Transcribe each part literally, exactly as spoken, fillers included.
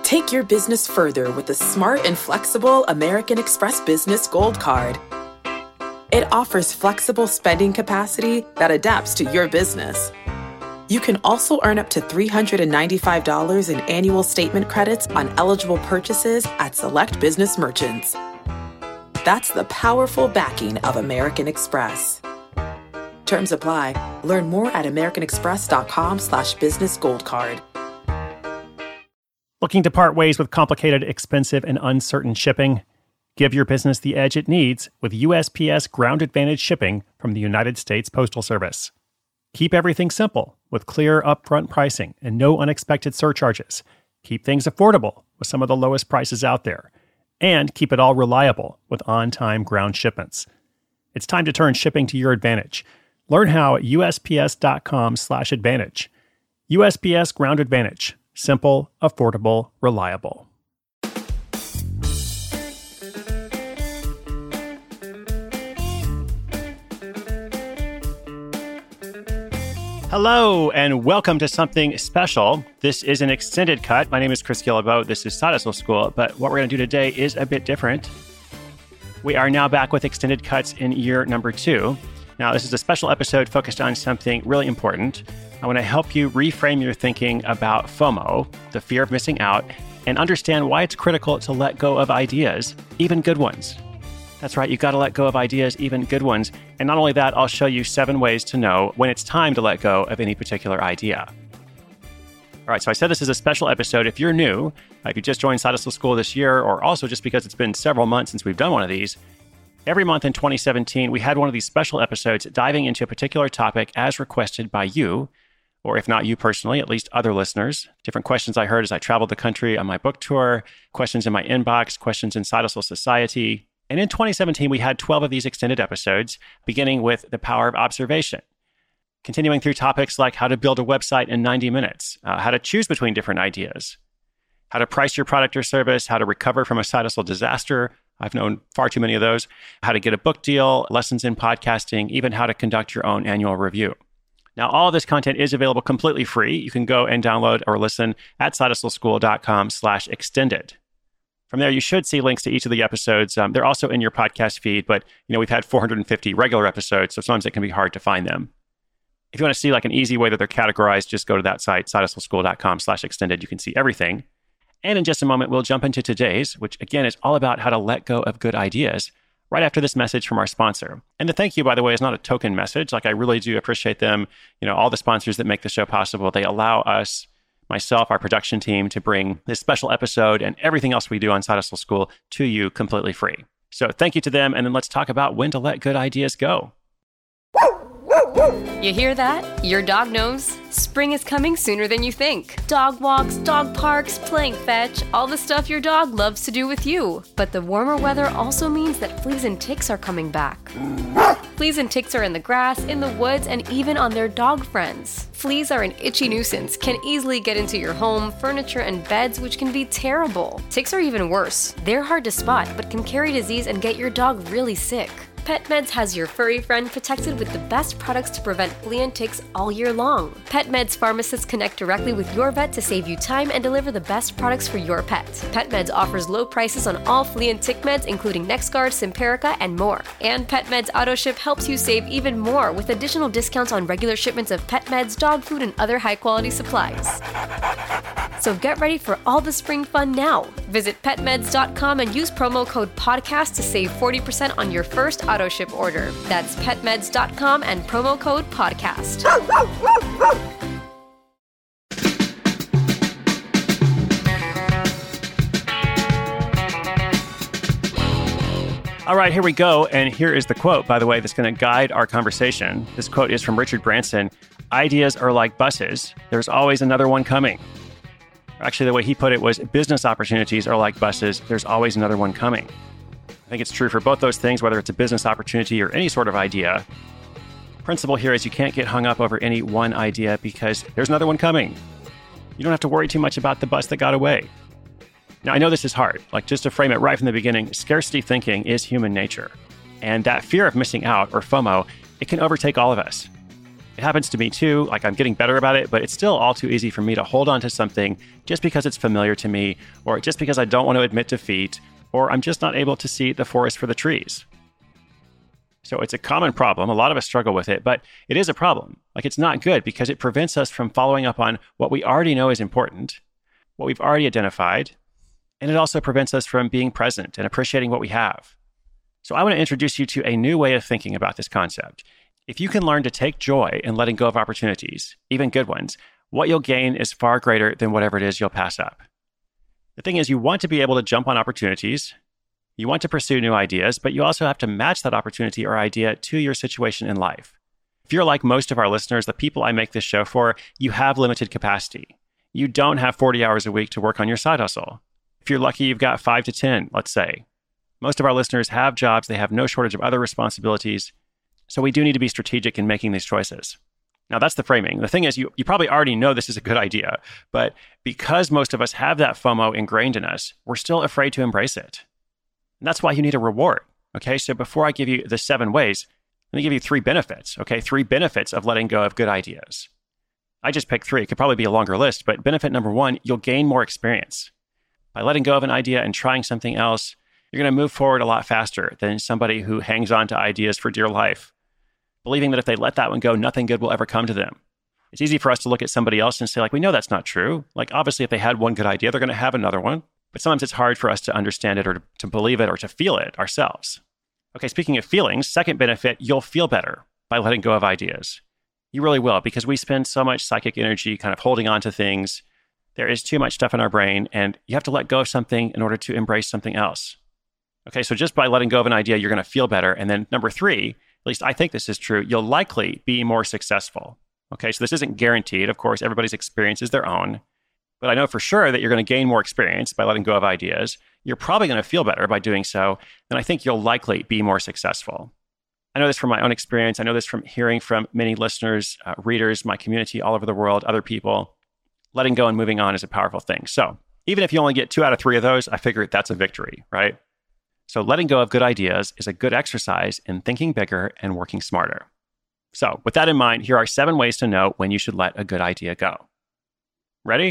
Take your business further with the smart and flexible American Express Business Gold Card. It offers flexible spending capacity that adapts to your business. You can also earn up to three hundred ninety-five dollars in annual statement credits on eligible purchases at select business merchants. That's the powerful backing of American Express. Terms apply. Learn more at americanexpress.com slash business gold card. Looking to part ways with complicated, expensive, and uncertain shipping? Give your business the edge it needs with U S P S Ground Advantage shipping from the United States Postal Service. Keep everything simple with clear upfront pricing and no unexpected surcharges. Keep things affordable with some of the lowest prices out there. And keep it all reliable with on-time ground shipments. It's time to turn shipping to your advantage. Learn how at USPS.com slash advantage. U S P S Ground Advantage. Simple, affordable, reliable. Hello, and welcome to something special. This is an extended cut. My name is Chris Guillebeau. This is Side Hustle School, but what we're going to do today is a bit different. We are now back with extended cuts in year number two. Now, this is a special episode focused on something really important. I want to help you reframe your thinking about FOMO, the fear of missing out, and understand why it's critical to let go of ideas, even good ones. That's right, you've got to let go of ideas, even good ones. And not only that, I'll show you seven ways to know when it's time to let go of any particular idea. All right, so I said this is a special episode. If you're new, if you just joined Side Hustle School this year, or also just because it's been several months since we've done one of these, every month in twenty seventeen, we had one of these special episodes diving into a particular topic as requested by you, or if not you personally, at least other listeners. Different questions I heard as I traveled the country on my book tour, questions in my inbox, questions in Side Hustle Society. And in twenty seventeen, we had twelve of these extended episodes, beginning with the power of observation, continuing through topics like how to build a website in ninety minutes, uh, how to choose between different ideas, how to price your product or service, how to recover from a side hustle disaster. I've known far too many of those, how to get a book deal, lessons in podcasting, even how to conduct your own annual review. Now, all of this content is available completely free. You can go and download or listen at sidehustleschool.com slash extended. From there, you should see links to each of the episodes. Um, they're also in your podcast feed, but you know we've had four hundred fifty regular episodes, so sometimes it can be hard to find them. If you want to see like an easy way that they're categorized, just go to that site, sidehustleschool.com slash extended. You can see everything. And in just a moment, we'll jump into today's, which again is all about how to let go of good ideas, right after this message from our sponsor. And the thank you, by the way, is not a token message. Like I really do appreciate them. You know, all the sponsors that make the show possible, they allow us, myself, our production team, to bring this special episode and everything else we do on Side Hustle School to you completely free. So thank you to them. And then let's talk about when to let good ideas go. You hear that? Your dog knows. Spring is coming sooner than you think. Dog walks, dog parks, playing fetch, all the stuff your dog loves to do with you. But the warmer weather also means that fleas and ticks are coming back. Fleas and ticks are in the grass, in the woods, and even on their dog friends. Fleas are an itchy nuisance, can easily get into your home, furniture, and beds, which can be terrible. Ticks are even worse. They're hard to spot, but can carry disease and get your dog really sick. PetMeds has your furry friend protected with the best products to prevent flea and ticks all year long. PetMeds pharmacists connect directly with your vet to save you time and deliver the best products for your pet. PetMeds offers low prices on all flea and tick meds, including NexGard, Simparica, and more. And PetMeds AutoShip helps you save even more with additional discounts on regular shipments of pet meds, dog food, and other high-quality supplies. So get ready for all the spring fun now. Visit pet meds dot com and use promo code podcast to save forty percent on your first auto ship order. That's pet meds dot com and promo code podcast. All right, here we go. And here is the quote, by the way, that's going to guide our conversation. This quote is from Richard Branson. Ideas are like buses. There's always another one coming. Actually, the way he put it was business opportunities are like buses. There's always another one coming. I think it's true for both those things, whether it's a business opportunity or any sort of idea. Principle here is you can't get hung up over any one idea because there's another one coming. You don't have to worry too much about the bus that got away. Now, I know this is hard. Like, just to frame it right from the beginning, scarcity thinking is human nature. And that fear of missing out, or FOMO, it can overtake all of us. It happens to me too, like I'm getting better about it, but it's still all too easy for me to hold on to something just because it's familiar to me, or just because I don't want to admit defeat, or I'm just not able to see the forest for the trees. So it's a common problem. A lot of us struggle with it, but it is a problem. Like it's not good because it prevents us from following up on what we already know is important, what we've already identified, and it also prevents us from being present and appreciating what we have. So I want to introduce you to a new way of thinking about this concept. If you can learn to take joy in letting go of opportunities, even good ones, what you'll gain is far greater than whatever it is you'll pass up. The thing is, you want to be able to jump on opportunities. You want to pursue new ideas, but you also have to match that opportunity or idea to your situation in life. If you're like most of our listeners, the people I make this show for, you have limited capacity. You don't have forty hours a week to work on your side hustle. If you're lucky, you've got five to ten, let's say. Most of our listeners have jobs. They have no shortage of other responsibilities. So we do need to be strategic in making these choices. Now, that's the framing. The thing is, you, you probably already know this is a good idea, but because most of us have that FOMO ingrained in us, we're still afraid to embrace it. And that's why you need a reward. Okay, so before I give you the seven ways, let me give you three benefits. Okay, three benefits of letting go of good ideas. I just picked three. It could probably be a longer list, but benefit number one, you'll gain more experience. By letting go of an idea and trying something else, you're going to move forward a lot faster than somebody who hangs on to ideas for dear life, believing that if they let that one go, nothing good will ever come to them. It's easy for us to look at somebody else and say, like, we know that's not true. Like, obviously, if they had one good idea, they're going to have another one. But sometimes it's hard for us to understand it or to, to believe it or to feel it ourselves. Okay, speaking of feelings, second benefit, you'll feel better by letting go of ideas. You really will, because we spend so much psychic energy kind of holding on to things. There is too much stuff in our brain, and you have to let go of something in order to embrace something else. Okay, so just by letting go of an idea, you're going to feel better. And then number three, at least I think this is true, you'll likely be more successful. Okay, so this isn't guaranteed. Of course, everybody's experience is their own. But I know for sure that you're going to gain more experience by letting go of ideas. You're probably going to feel better by doing so. And I think you'll likely be more successful. I know this from my own experience. I know this from hearing from many listeners, uh, readers, my community all over the world, other people. Letting go and moving on is a powerful thing. So even if you only get two out of three of those, I figure that's a victory, right? So letting go of good ideas is a good exercise in thinking bigger and working smarter. So with that in mind, here are seven ways to know when you should let a good idea go. Ready?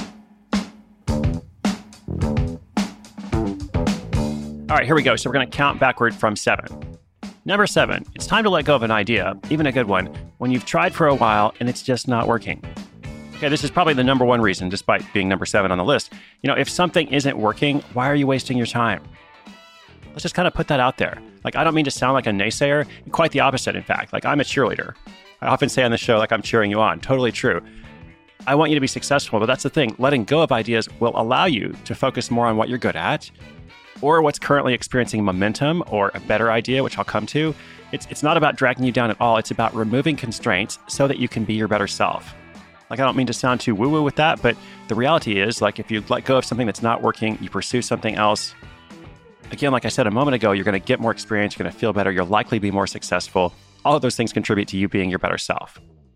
All right, here we go. So we're going to count backward from seven. Number seven, it's time to let go of an idea, even a good one, when you've tried for a while and it's just not working. Okay, this is probably the number one reason, despite being number seven on the list. You know, if something isn't working, why are you wasting your time? Let's just kind of put that out there. Like, I don't mean to sound like a naysayer. Quite the opposite, in fact. Like, I'm a cheerleader. I often say on the show, like, I'm cheering you on. Totally true. I want you to be successful, but that's the thing. Letting go of ideas will allow you to focus more on what you're good at or what's currently experiencing momentum or a better idea, which I'll come to. It's, it's not about dragging you down at all. It's about removing constraints so that you can be your better self. Like, I don't mean to sound too woo-woo with that, but the reality is, like, if you let go of something that's not working, you pursue something else. Again, like I said a moment ago, you're going to get more experience, you're going to feel better, you'll likely be more successful. All of those things contribute to you being your better self.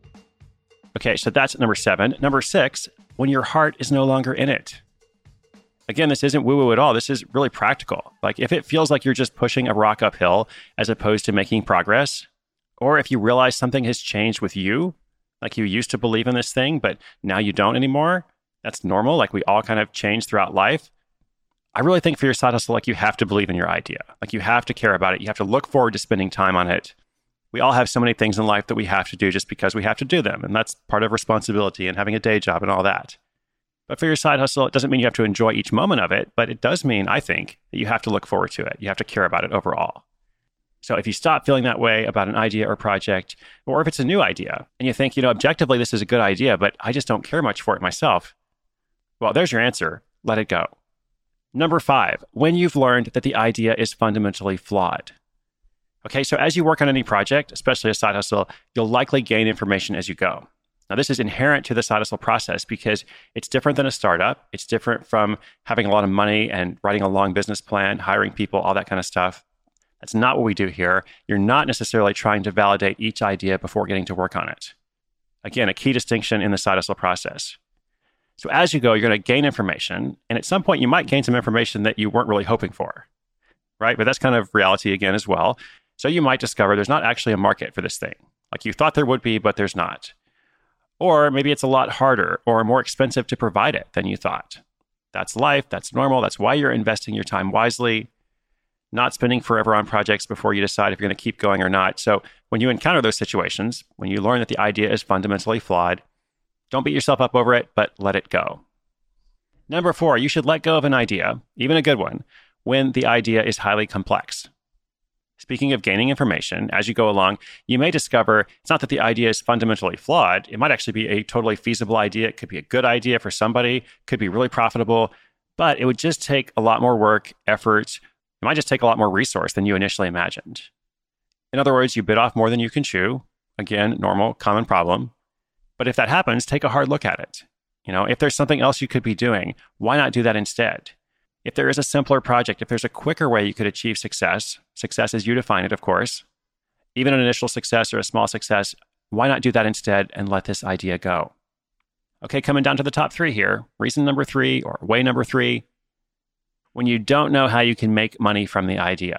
Okay, so that's number seven. Number six, when your heart is no longer in it. Again, this isn't woo-woo at all. This is really practical. Like, if it feels like you're just pushing a rock uphill as opposed to making progress, or if you realize something has changed with you, like you used to believe in this thing, but now you don't anymore, that's normal. Like, we all kind of change throughout life. I really think for your side hustle, like, you have to believe in your idea. Like, you have to care about it. You have to look forward to spending time on it. We all have so many things in life that we have to do just because we have to do them. And that's part of responsibility and having a day job and all that. But for your side hustle, it doesn't mean you have to enjoy each moment of it, but it does mean, I think, that you have to look forward to it. You have to care about it overall. So if you stop feeling that way about an idea or project, or if it's a new idea and you think, you know, objectively, this is a good idea, but I just don't care much for it myself. Well, there's your answer. Let it go. Number five, when you've learned that the idea is fundamentally flawed. Okay, so as you work on any project, especially a side hustle, you'll likely gain information as you go. Now, this is inherent to the side hustle process because it's different than a startup. It's different from having a lot of money and writing a long business plan, hiring people, all that kind of stuff. That's not what we do here. You're not necessarily trying to validate each idea before getting to work on it. Again, a key distinction in the side hustle process. So as you go, you're going to gain information. And at some point, you might gain some information that you weren't really hoping for, right? But that's kind of reality again as well. So you might discover there's not actually a market for this thing. Like you thought there would be, but there's not. Or maybe it's a lot harder or more expensive to provide it than you thought. That's life. That's normal. That's why you're investing your time wisely, not spending forever on projects before you decide if you're going to keep going or not. So when you encounter those situations, when you learn that the idea is fundamentally flawed, don't beat yourself up over it, but let it go. Number four, you should let go of an idea, even a good one, when the idea is highly complex. Speaking of gaining information, as you go along, you may discover it's not that the idea is fundamentally flawed. It might actually be a totally feasible idea. It could be a good idea for somebody, could be really profitable, but it would just take a lot more work, effort. It might just take a lot more resource than you initially imagined. In other words, you bit off more than you can chew. Again, normal, common problem. But if that happens, take a hard look at it. You know, if there's something else you could be doing, why not do that instead? If there is a simpler project, if there's a quicker way you could achieve success, success as you define it, of course, even an initial success or a small success, why not do that instead and let this idea go? Okay, coming down to the top three here. Reason number three, or way number three, when you don't know how you can make money from the idea.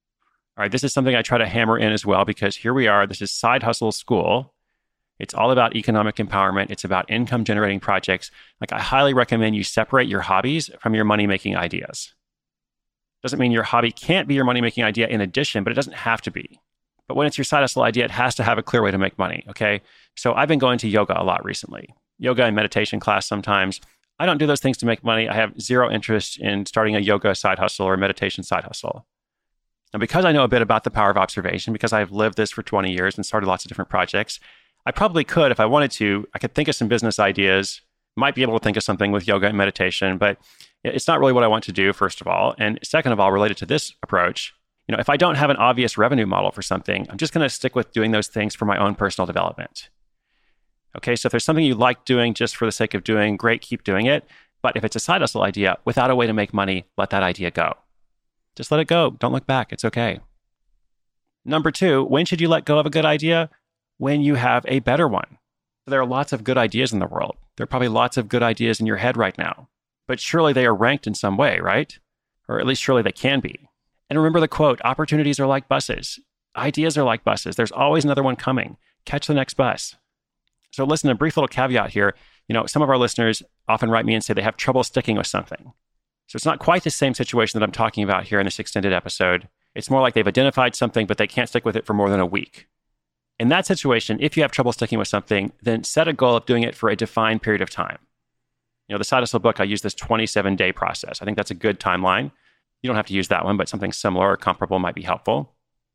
All right, this is something I try to hammer in as well, because here we are. This is Side Hustle School. It's all about economic empowerment. It's about income generating projects. Like, I highly recommend you separate your hobbies from your money-making ideas. Doesn't mean your hobby can't be your money-making idea in addition, but it doesn't have to be. But when it's your side hustle idea, it has to have a clear way to make money, okay? So I've been going to yoga a lot recently. Yoga and meditation class sometimes. I don't do those things to make money. I have zero interest in starting a yoga side hustle or a meditation side hustle. Now, because I know a bit about the power of observation, because I've lived this for twenty years and started lots of different projects, I probably could, if I wanted to, I could think of some business ideas, might be able to think of something with yoga and meditation, but it's not really what I want to do, first of all. And second of all, related to this approach, you know, if I don't have an obvious revenue model for something, I'm just going to stick with doing those things for my own personal development. Okay, so if there's something you like doing just for the sake of doing, great, keep doing it. But if it's a side hustle idea without a way to make money, let that idea go. Just let it go. Don't look back. It's okay. Number two, when should you let go of a good idea? When you have a better one. There are lots of good ideas in the world. There are probably lots of good ideas in your head right now, but surely they are ranked in some way, right? Or at least surely they can be. And remember the quote, opportunities are like buses. Ideas are like buses. There's always another one coming. Catch the next bus. So listen, a brief little caveat here. You know, some of our listeners often write me and say they have trouble sticking with something. So it's not quite the same situation that I'm talking about here in this extended episode. It's more like they've identified something, but they can't stick with it for more than a week. In that situation, if you have trouble sticking with something, then set a goal of doing it for a defined period of time. You know, the Side Hustle book, I use this twenty-seven day process. I think that's a good timeline. You don't have to use that one, but something similar or comparable might be helpful.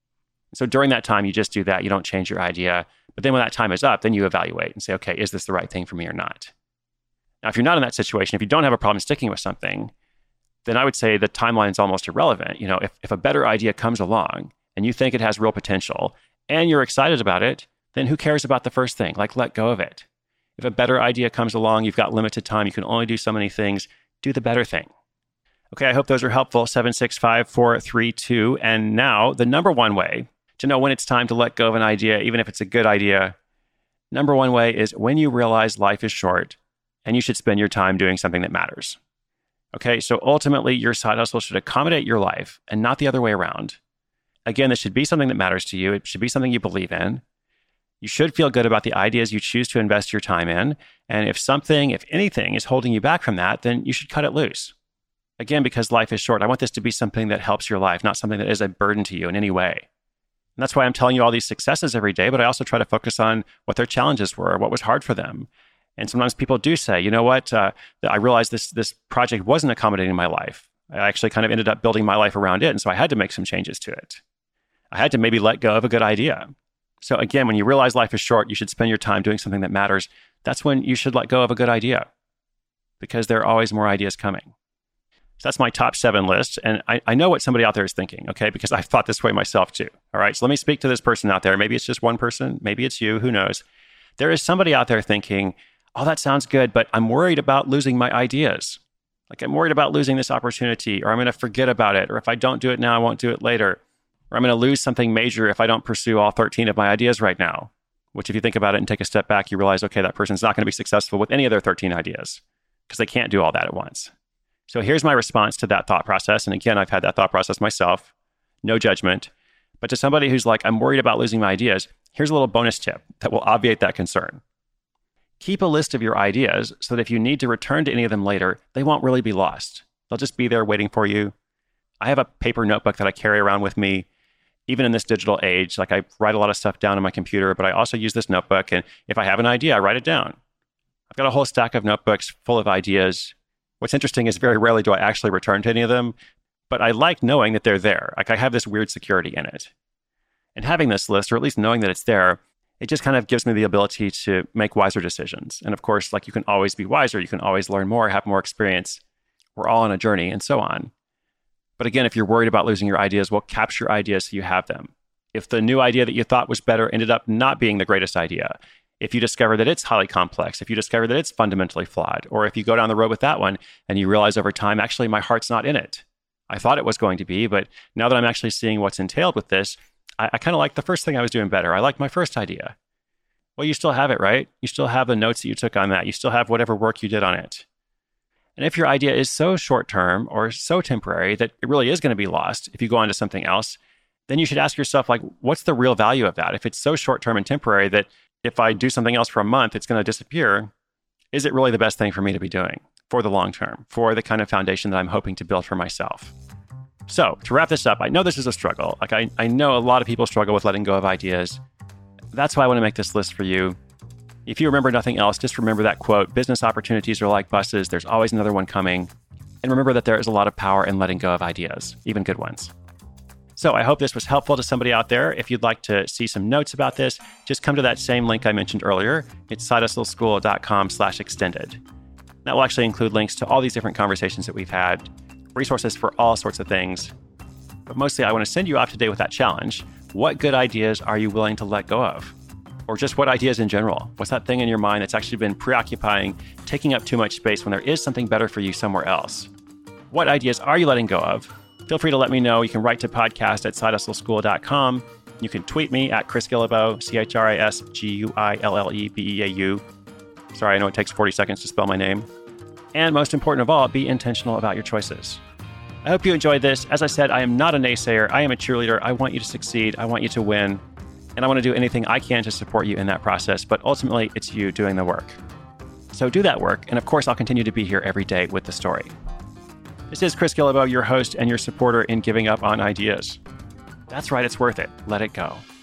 So during that time, you just do that. You don't change your idea. But then when that time is up, then you evaluate and say, okay, is this the right thing for me or not? Now, if you're not in that situation, if you don't have a problem sticking with something, then I would say the timeline is almost irrelevant. You know, if, if a better idea comes along and you think it has real potential, and you're excited about it, then who cares about the first thing? Like, let go of it. If a better idea comes along, you've got limited time, you can only do so many things, do the better thing. Okay, I hope those are helpful. seven six five, four three two. And now, the number one way to know when it's time to let go of an idea, even if it's a good idea, number one way is when you realize life is short and you should spend your time doing something that matters. Okay, so ultimately, your side hustle should accommodate your life and not the other way around. Again, this should be something that matters to you. It should be something you believe in. You should feel good about the ideas you choose to invest your time in. And if something, if anything, is holding you back from that, then you should cut it loose. Again, because life is short, I want this to be something that helps your life, not something that is a burden to you in any way. And that's why I'm telling you all these successes every day, but I also try to focus on what their challenges were, what was hard for them. And sometimes people do say, you know what, uh, I realized this, this project wasn't accommodating my life. I actually kind of ended up building my life around it, and so I had to make some changes to it. I had to maybe let go of a good idea. So again, when you realize life is short, you should spend your time doing something that matters. That's when you should let go of a good idea, because there are always more ideas coming. So that's my top seven list. And I, I know what somebody out there is thinking, okay, because I've thought this way myself too. All right, so let me speak to this person out there. Maybe it's just one person. Maybe it's you. Who knows? There is somebody out there thinking, oh, that sounds good, but I'm worried about losing my ideas. Like, I'm worried about losing this opportunity, or I'm going to forget about it, or if I don't do it now, I won't do it later. Or I'm going to lose something major if I don't pursue all thirteen of my ideas right now. Which, if you think about it and take a step back, you realize, okay, that person's not going to be successful with any of their thirteen ideas because they can't do all that at once. So here's my response to that thought process. And again, I've had that thought process myself. No judgment. But to somebody who's like, I'm worried about losing my ideas, Here's a little bonus tip that will obviate that concern. Keep a list of your ideas so that if you need to return to any of them later, they won't really be lost. They'll just be there waiting for you. I have a paper notebook that I carry around with me, even in this digital age. Like, I write a lot of stuff down on my computer, but I also use this notebook. And if I have an idea, I write it down. I've got a whole stack of notebooks full of ideas. What's interesting is very rarely do I actually return to any of them, but I like knowing that they're there. Like, I have this weird security in it. And having this list, or at least knowing that it's there, it just kind of gives me the ability to make wiser decisions. And of course, like, you can always be wiser. You can always learn more, have more experience. We're all on a journey and so on. But again, if you're worried about losing your ideas, well, capture ideas so you have them. If the new idea that you thought was better ended up not being the greatest idea, if you discover that it's highly complex, if you discover that it's fundamentally flawed, or if you go down the road with that one and you realize over time, actually, my heart's not in it. I thought it was going to be, but now that I'm actually seeing what's entailed with this, I, I kind of like the first thing I was doing better. I like my first idea. Well, you still have it, right? You still have the notes that you took on that. You still have whatever work you did on it. And if your idea is so short-term or so temporary that it really is going to be lost if you go on to something else, then you should ask yourself, like, what's the real value of that? If it's so short-term and temporary that if I do something else for a month, it's going to disappear, is it really the best thing for me to be doing for the long term, for the kind of foundation that I'm hoping to build for myself? So to wrap this up, I know this is a struggle. Like, I, I know a lot of people struggle with letting go of ideas. That's why I want to make this list for you. If you remember nothing else, just remember that quote: business opportunities are like buses. There's always another one coming. And remember that there is a lot of power in letting go of ideas, even good ones. So I hope this was helpful to somebody out there. If you'd like to see some notes about this, just come to that same link I mentioned earlier. It's sidehustleschool.com slash extended. That will actually include links to all these different conversations that we've had, resources for all sorts of things. But mostly I want to send you off today with that challenge. What good ideas are you willing to let go of? Or just what ideas in general? What's that thing in your mind that's actually been preoccupying, taking up too much space when there is something better for you somewhere else? What ideas are you letting go of? Feel free to let me know. You can write to podcast at sidehustleschool dot com. You can tweet me at Chris Guillebeau, C H R I S G U I L L E B E A U. Sorry, I know it takes forty seconds to spell my name. And most important of all, be intentional about your choices. I hope you enjoyed this. As I said, I am not a naysayer. I am a cheerleader. I want you to succeed. I want you to win. And I want to do anything I can to support you in that process. But ultimately, it's you doing the work. So do that work. And of course, I'll continue to be here every day with the story. This is Chris Guillebeau, your host and your supporter in giving up on ideas. That's right, it's worth it. Let it go.